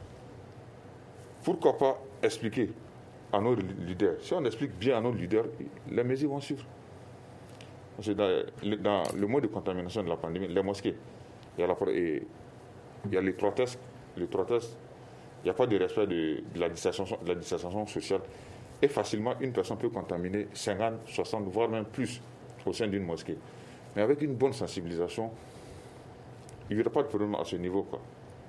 Pourquoi pas expliquer à nos leaders? Si on explique bien à nos leaders, les mesures vont suivre. Parce que dans, dans le mode de contamination de la pandémie, les mosquées, il y a, la, et, il y a les trois tests, les trois tests, il n'y a pas de respect de, de, la distanciation, de la distanciation sociale. Et facilement, une personne peut contaminer cinquante, soixante, voire même plus au sein d'une mosquée. Mais avec une bonne sensibilisation, il n'y aura pas de problème à ce niveau, quoi.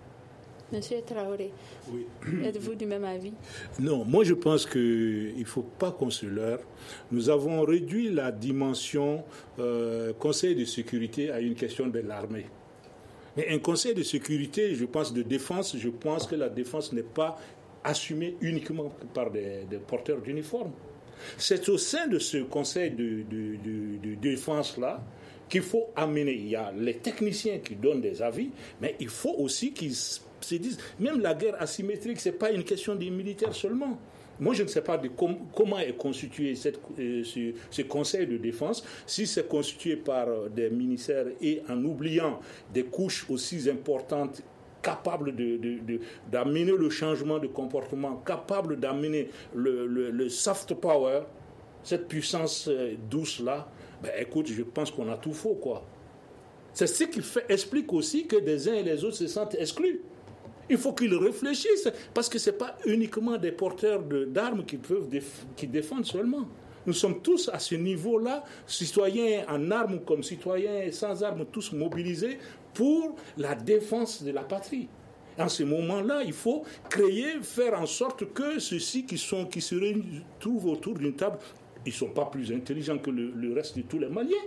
Monsieur Traoré, oui. Êtes-vous du même avis? Non, moi je pense qu'il ne faut pas qu'on se leurre. Nous avons réduit la dimension euh, Conseil de sécurité à une question de l'armée. Mais un Conseil de sécurité, je pense, de défense, je pense que la défense n'est pas assumée uniquement par des, des porteurs d'uniformes. C'est au sein de ce Conseil de, de, de, de défense-là qu'il faut amener. Il y a les techniciens qui donnent des avis, mais il faut aussi qu'ils se disent, même la guerre asymétrique, ce n'est pas une question des militaires seulement. Moi, je ne sais pas de com- comment est constitué cette, euh, ce, ce conseil de défense, si c'est constitué par euh, des ministères et en oubliant des couches aussi importantes capables de, de, de, d'amener le changement de comportement, capables d'amener le, le, le soft power, cette puissance euh, douce-là. Ben, écoute, je pense qu'on a tout faux, quoi. C'est ce qui fait, explique aussi que des uns et les autres se sentent exclus. Il faut qu'ils réfléchissent, parce que ce n'est pas uniquement des porteurs de, d'armes qui, peuvent déf- qui défendent seulement. Nous sommes tous à ce niveau-là, citoyens en armes comme citoyens sans armes, tous mobilisés pour la défense de la patrie. En ce moment-là, il faut créer, faire en sorte que ceux-ci qui, sont, qui se retrouvent autour d'une table, ils ne sont pas plus intelligents que le, le reste de tous les Maliens.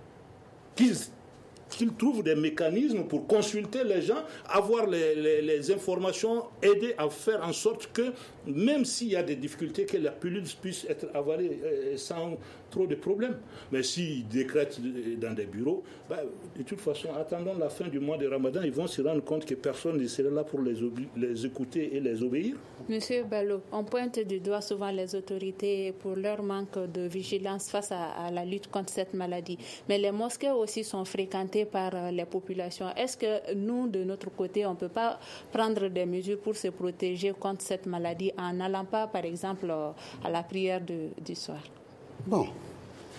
Qu'ils qu'ils trouvent des mécanismes pour consulter les gens, avoir les, les, les informations, aider à faire en sorte que, même s'il y a des difficultés, que la pilule puisse être avalée euh, sans trop de problèmes. Mais s'ils décrètent dans des bureaux, ben, de toute façon, attendant la fin du mois de Ramadan, ils vont se rendre compte que personne ne sera là pour les, obli- les écouter et les obéir. Monsieur Ballo, on pointe du doigt souvent les autorités pour leur manque de vigilance face à, à la lutte contre cette maladie. Mais les mosquées aussi sont fréquentées par les populations. Est-ce que nous, de notre côté, on ne peut pas prendre des mesures pour se protéger contre cette maladie en n'allant pas, par exemple, à la prière de, du soir? Bon,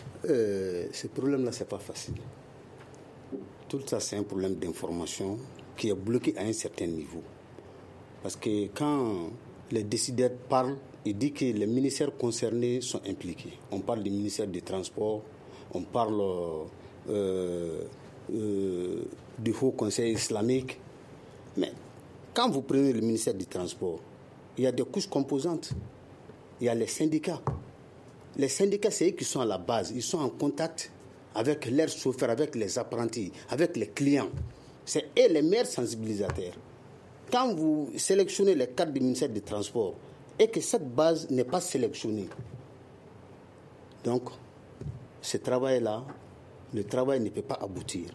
euh, ce problème-là, ce n'est pas facile. Tout ça, c'est un problème d'information qui est bloqué à un certain niveau. Parce que quand les décideurs parlent, ils disent que les ministères concernés sont impliqués. On parle du ministère des Transports, on parle euh, euh, du Haut Conseil islamique. Mais quand vous prenez le ministère des Transports, il y a des couches composantes. Il y a les syndicats. Les syndicats, c'est eux qui sont à la base. Ils sont en contact avec leurs chauffeurs, avec les apprentis, avec les clients. C'est eux les meilleurs sensibilisateurs. Quand vous sélectionnez les cadres du ministère des Transports et que cette base n'est pas sélectionnée, donc ce travail-là, le travail ne peut pas aboutir.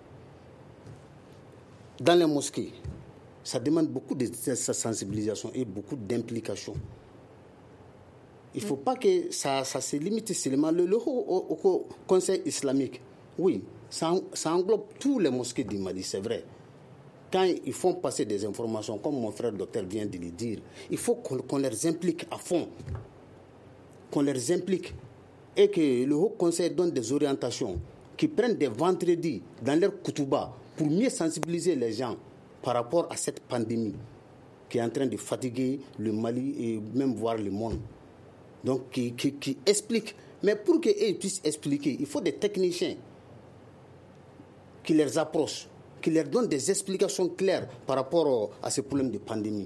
Dans les mosquées, ça demande beaucoup de sensibilisation et beaucoup d'implication. Il ne faut pas que ça, ça se limite seulement le, le haut, au, au Conseil islamique. Oui, ça, ça englobe tous les mosquées du Mali, c'est vrai. Quand ils font passer des informations, comme mon frère docteur vient de le dire, il faut qu'on, qu'on les implique à fond. Qu'on les implique. Et que le Haut Conseil donne des orientations, qu'ils prennent des vendredis dans leur koutouba pour mieux sensibiliser les gens par rapport à cette pandémie qui est en train de fatiguer le Mali et même voir le monde. Donc, qui, qui, qui explique. Mais pour qu'ils puissent expliquer, il faut des techniciens qui les approchent, qui leur donnent des explications claires par rapport à ces problèmes de pandémie.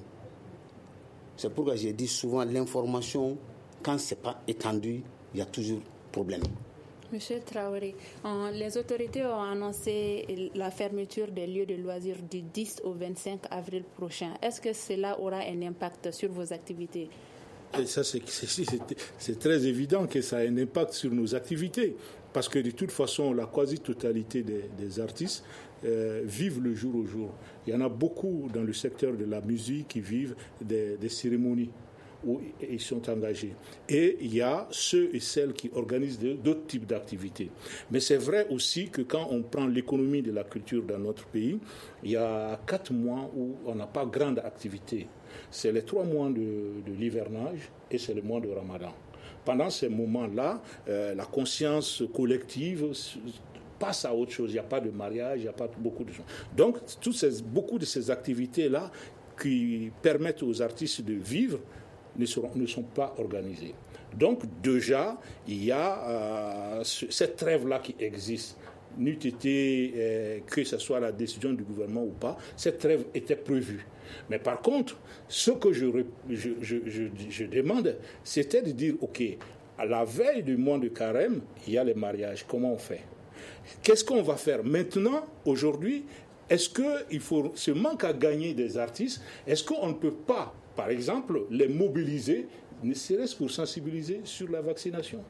C'est pourquoi j'ai dit souvent, l'information, quand ce n'est pas étendu, il y a toujours problème. Monsieur Traoré, les autorités ont annoncé la fermeture des lieux de loisirs du dix au vingt-cinq avril prochain. Est-ce que cela aura un impact sur vos activités? Et ça, c'est, c'est, c'est, c'est très évident que ça a un impact sur nos activités. Parce que de toute façon, la quasi-totalité des, des artistes euh, vivent le jour au jour. Il y en a beaucoup dans le secteur de la musique qui vivent des, des cérémonies où ils sont engagés. Et il y a ceux et celles qui organisent d'autres types d'activités. Mais c'est vrai aussi que quand on prend l'économie de la culture dans notre pays, il y a quatre mois où on n'a pas grande activité. C'est les trois mois de, de l'hivernage et c'est le mois de Ramadan. Pendant ces moments-là, euh, la conscience collective passe à autre chose. Il n'y a pas de mariage, il n'y a pas beaucoup de choses. Donc, toutes ces, beaucoup de ces activités-là qui permettent aux artistes de vivre ne, seront, ne sont pas organisées. Donc, déjà, il y a euh, cette trêve-là qui existe. N'eût été euh, que ce soit la décision du gouvernement ou pas, cette trêve était prévue. Mais par contre, ce que je, je, je, je, je demande, c'était de dire, OK, à la veille du mois de carême, il y a les mariages, comment on fait? Qu'est-ce qu'on va faire maintenant, aujourd'hui? Est-ce qu'il faut ce manque à gagner des artistes, est-ce qu'on ne peut pas, par exemple, les mobiliser, ne serait-ce pour sensibiliser sur la vaccination?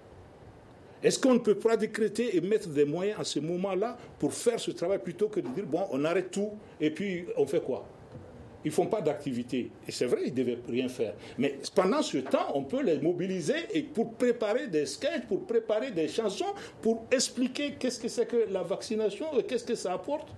Est-ce qu'on ne peut pas décréter et mettre des moyens à ce moment-là pour faire ce travail plutôt que de dire, bon, on arrête tout et puis on fait quoi? Ils ne font pas d'activité. Et c'est vrai, ils ne devaient rien faire. Mais pendant ce temps, on peut les mobiliser et pour préparer des sketchs, pour préparer des chansons, pour expliquer qu'est-ce que c'est que la vaccination et qu'est-ce que ça apporte.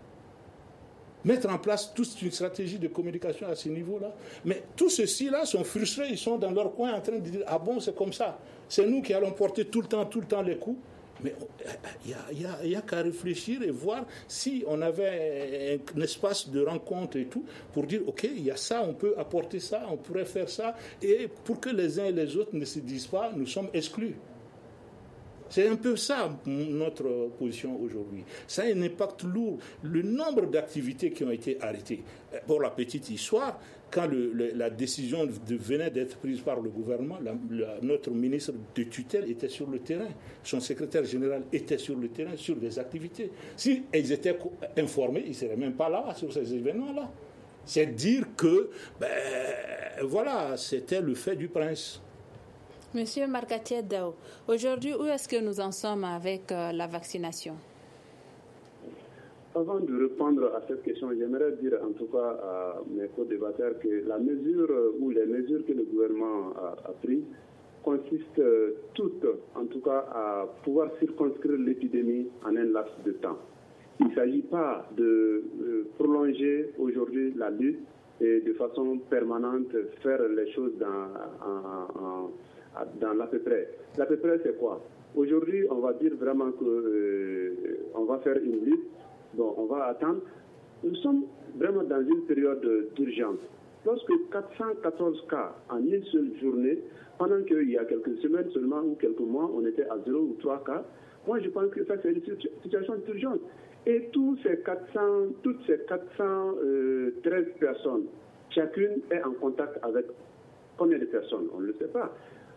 Mettre en place toute une stratégie de communication à ce niveau-là. Mais tous ceux-ci-là sont frustrés, ils sont dans leur coin en train de dire « Ah bon, c'est comme ça. C'est nous qui allons porter tout le temps, tout le temps les coups. » Mais il n'y a, a, a qu'à réfléchir et voir si on avait un, un espace de rencontre et tout, pour dire, OK, il y a ça, on peut apporter ça, on pourrait faire ça, et pour que les uns et les autres ne se disent pas, nous sommes exclus. C'est un peu ça, notre position aujourd'hui. Ça a un impact lourd. Le nombre d'activités qui ont été arrêtées. Pour la petite histoire, quand le, le, la décision de, venait d'être prise par le gouvernement, la, la, notre ministre de tutelle était sur le terrain. Son secrétaire général était sur le terrain, sur des activités. Si ils étaient informés, ils ne seraient même pas là, sur ces événements-là. C'est dire que, ben, voilà, c'était le fait du prince. Monsieur Markatié Dao, aujourd'hui, où est-ce que nous en sommes avec euh, la vaccination? Avant de répondre à cette question, j'aimerais dire en tout cas à mes co-débatteurs que la mesure ou les mesures que le gouvernement a, a prises consistent toutes, en tout cas, à pouvoir circonscrire l'épidémie en un laps de temps. Il ne s'agit pas de euh, prolonger aujourd'hui la lutte et de façon permanente faire les choses dans, en, en, dans l'à peu près. L'à peu près, c'est quoi? Aujourd'hui, on va dire vraiment qu'on euh, va faire une lutte. Bon, on va attendre nous sommes vraiment dans une période d'urgence. Lorsque quatre cent quatorze cas en une seule journée, pendant qu'il y a quelques semaines seulement ou quelques mois, on était à zéro ou trois cas, moi je pense que ça c'est une situation d'urgence. Et tous ces quatre cents, toutes ces quatre cent treize personnes, chacune est en contact avec combien de personnes? On ne le sait pas.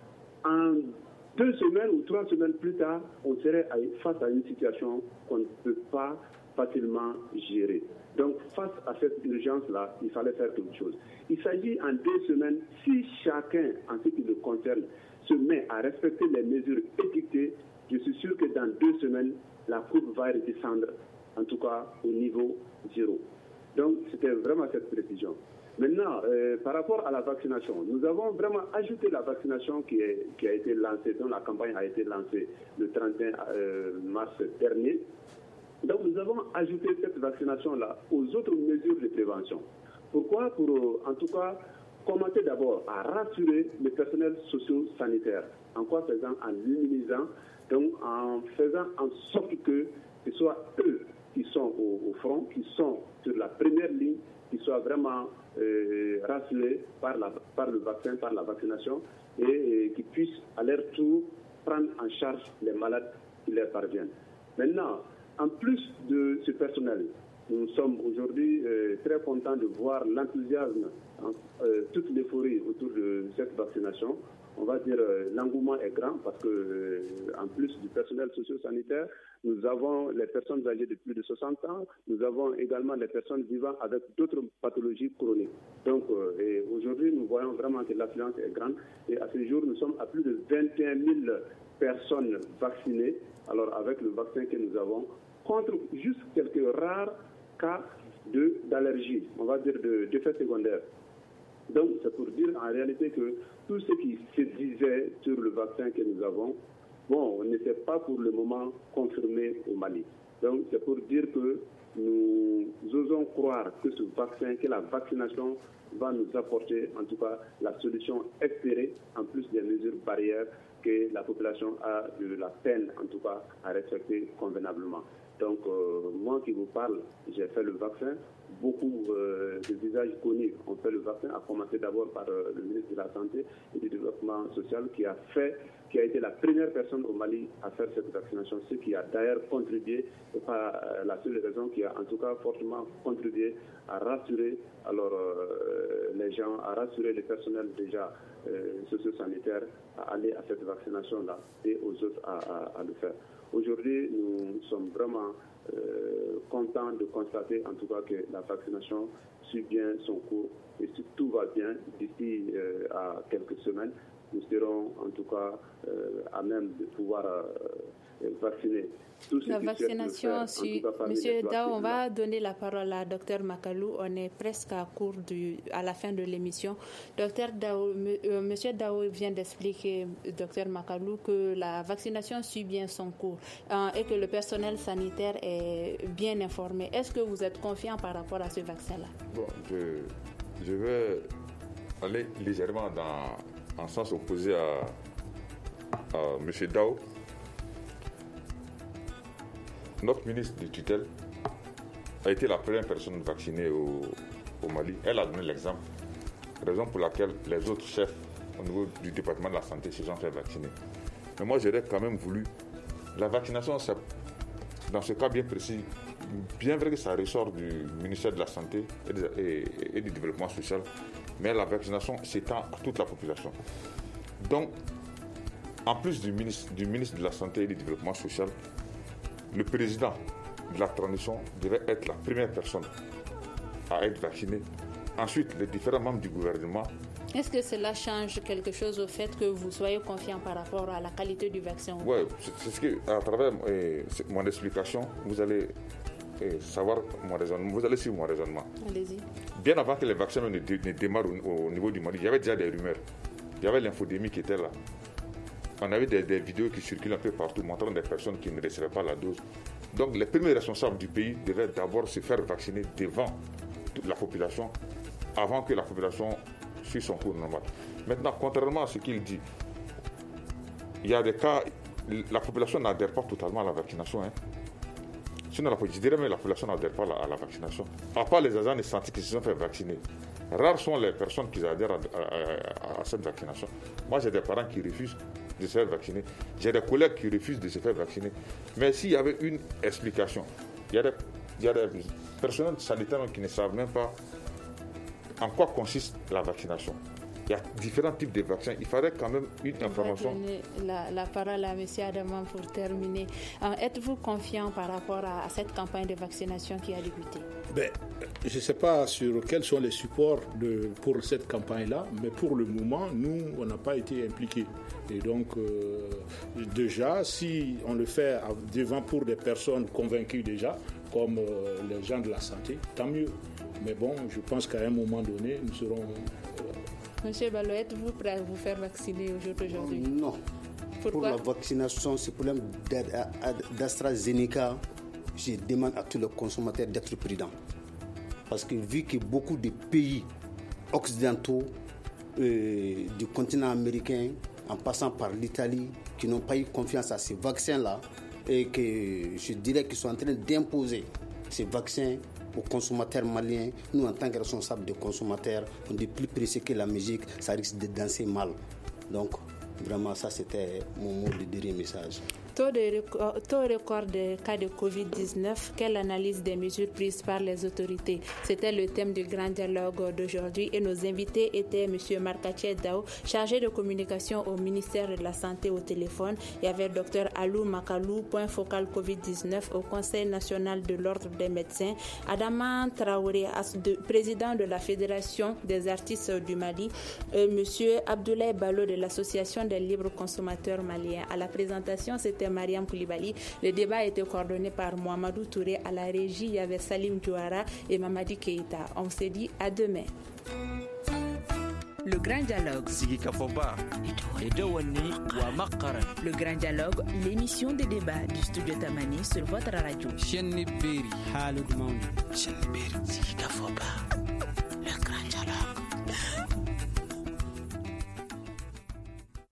En deux semaines ou trois semaines plus tard, on serait face à une situation qu'on ne peut pas facilement gérer. Donc, face à cette urgence-là, il fallait faire quelque chose. Il s'agit en deux semaines, si chacun, en ce qui le concerne, se met à respecter les mesures édictées, je suis sûr que dans deux semaines, la courbe va redescendre, en tout cas au niveau zéro. Donc, c'était vraiment cette précision. Maintenant, euh, par rapport à la vaccination, nous avons vraiment ajouté la vaccination qui, est, qui a été lancée, dont la campagne a été lancée le trente et un mars dernier. Donc, nous avons ajouté cette vaccination-là aux autres mesures de prévention. Pourquoi? Pour, en tout cas, commencer d'abord à rassurer le personnel socio-sanitaire. En quoi faisant? En l'immunisant, donc en faisant en sorte que ce soit eux qui sont au, au front, qui sont sur la première ligne, qui soient vraiment euh, rassurés par, la, par le vaccin, par la vaccination, et, et qui puissent à leur tour prendre en charge les malades qui leur parviennent. Maintenant, en plus de ce personnel, nous sommes aujourd'hui euh, très contents de voir l'enthousiasme, hein, euh, toute l'euphorie autour de cette vaccination. On va dire euh, l'engouement est grand parce que, euh, en plus du personnel socio-sanitaire, nous avons les personnes âgées de plus de soixante ans, nous avons également les personnes vivant avec d'autres pathologies chroniques. Donc, euh, et aujourd'hui, nous voyons vraiment que l'affluence est grande. Et à ce jour, nous sommes à plus de vingt et un mille personnes vaccinées, alors avec le vaccin que nous avons, contre juste quelques rares cas de, d'allergie, on va dire de, d'effets secondaires. Donc, c'est pour dire en réalité que tout ce qui se disait sur le vaccin que nous avons, bon, n'était pas pour le moment confirmé au Mali. Donc, c'est pour dire que nous osons croire que ce vaccin, que la vaccination va nous apporter, en tout cas, la solution espérée, en plus des mesures barrières que la population a de la peine, en tout cas, à respecter convenablement. Donc, euh, moi qui vous parle, j'ai fait le vaccin. Beaucoup euh, de visages connus ont fait le vaccin, à commencer d'abord par euh, le ministre de la Santé et du Développement social qui a fait, qui a été la première personne au Mali à faire cette vaccination, ce qui a d'ailleurs contribué, et pas euh, la seule raison, qui a en tout cas fortement contribué à rassurer alors, euh, les gens, à rassurer les personnels déjà euh, socio-sanitaires à aller à cette vaccination-là et aux autres à, à, à le faire. Aujourd'hui, nous sommes vraiment euh, contents de constater en tout cas que la vaccination suit bien son cours et si tout va bien, d'ici euh, à quelques semaines, nous serons en tout cas euh, à même de pouvoir euh, vacciner. La vaccination, si, Monsieur Dao, on va donner la parole à Docteur Makalou. On est presque à court du, à la fin de l'émission. Docteur Dao, euh, Monsieur Dao vient d'expliquer, Docteur Makalou, que la vaccination suit bien son cours euh, et que le personnel sanitaire est bien informé. Est-ce que vous êtes confiant par rapport à ce vaccin-là? Bon, je, je vais aller légèrement dans, en sens opposé à, à Monsieur Dao. Notre ministre de tutelle a été la première personne vaccinée au, au Mali. Elle a donné l'exemple, raison pour laquelle les autres chefs au niveau du département de la santé se sont fait vacciner. Mais moi, j'aurais quand même voulu... La vaccination, ça, dans ce cas bien précis, bien vrai que ça ressort du ministère de la Santé et, de, et, et du Développement social, mais la vaccination s'étend à toute la population. Donc, en plus du ministre, du ministre de la Santé et du Développement social, le président de la transition devait être la première personne à être vacciné. Ensuite, les différents membres du gouvernement. Est-ce que cela change quelque chose au fait que vous soyez confiant par rapport à la qualité du vaccin? Oui, c'est ce que, à travers euh, mon explication, vous allez euh, savoir mon raisonnement, vous allez suivre mon raisonnement. Allez-y. Bien avant que les vaccins ne, dé, ne démarrent au, au niveau du Mali, il y avait déjà des rumeurs. Il y avait l'infodémie qui était là. On avait des, des vidéos qui circulent un peu partout montrant des personnes qui ne recevaient pas la dose. Donc les premiers responsables du pays devaient d'abord se faire vacciner devant toute la population avant que la population suive son cours normal. Maintenant, contrairement à ce qu'il dit, il y a des cas, la population n'adhère pas totalement à la vaccination. Hein. Sinon, la, je dirais même que la population n'adhère pas à la, à la vaccination. À part les agents de santé qui se sont fait vacciner. Rares sont les personnes qui adhèrent à, à, à, à cette vaccination. Moi, j'ai des parents qui refusent de se faire vacciner. J'ai des collègues qui refusent de se faire vacciner. Mais s'il y avait une explication, il y a des, il y a des personnels sanitaires qui ne savent même pas en quoi consiste la vaccination. Il y a différents types de vaccins. Il faudrait quand même une information. Je vais donner la, la parole à M. Adaman pour terminer. Euh, êtes-vous confiant par rapport à, à cette campagne de vaccination qui a débuté? Ben, je ne sais pas sur quels sont les supports de, pour cette campagne-là, mais pour le moment, nous, on n'a pas été impliqués. Et donc, euh, déjà, si on le fait devant pour des personnes convaincues déjà, comme euh, les gens de la santé, tant mieux. Mais bon, je pense qu'à un moment donné, nous serons... Euh, Monsieur Balo, êtes-vous prêt à vous faire vacciner aujourd'hui? Non. Pourquoi? Pour la vaccination, ce problème d'AstraZeneca, je demande à tous les consommateurs d'être prudents. Parce que vu que beaucoup de pays occidentaux euh, du continent américain, en passant par l'Italie, qui n'ont pas eu confiance à ces vaccins-là, et que je dirais qu'ils sont en train d'imposer ces vaccins aux consommateurs maliens, nous en tant que responsables des consommateurs, on est plus pressés que la musique, ça risque de danser mal. Donc, vraiment, ça c'était mon mot de dernier message. Taux de record, taux record de cas de covid dix-neuf, quelle analyse des mesures prises par les autorités? C'était le thème du grand dialogue d'aujourd'hui et nos invités étaient M. Markache Dao, chargé de communication au ministère de la Santé au téléphone, et avec Dr Alou Makalou, point focal covid dix-neuf au Conseil national de l'ordre des médecins, Adama Traoré, président de la Fédération des artistes du Mali, et M. Abdoulaye Balo de l'Association des libres consommateurs maliens. À la présentation, c'était Mariam Koulibaly. Le débat a été coordonné par Mohamedou Touré. À la régie, il y avait Salim Djouara et Mamadi Keïta. On s'est dit à demain. Le grand dialogue. Le grand dialogue, l'émission de débat du studio Tamani sur votre radio.